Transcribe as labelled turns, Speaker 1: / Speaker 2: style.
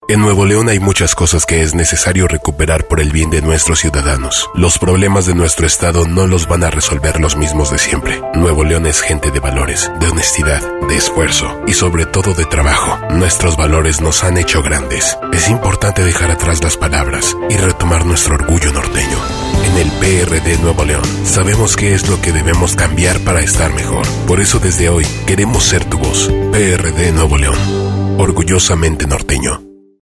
Speaker 1: En Nuevo León hay muchas cosas que es necesario recuperar por el bien de nuestros ciudadanos. Los problemas de nuestro estado no los van a resolver los mismos de siempre. Nuevo León es gente de valores, de honestidad, de esfuerzo y sobre todo de trabajo. Nuestros valores nos han hecho grandes. Es importante dejar atrás las palabras y retomar nuestro orgullo norteño. En el PRD Nuevo León sabemos qué es lo que debemos cambiar para estar mejor. Por eso desde hoy queremos ser tu voz. PRD Nuevo León. Orgullosamente norteño.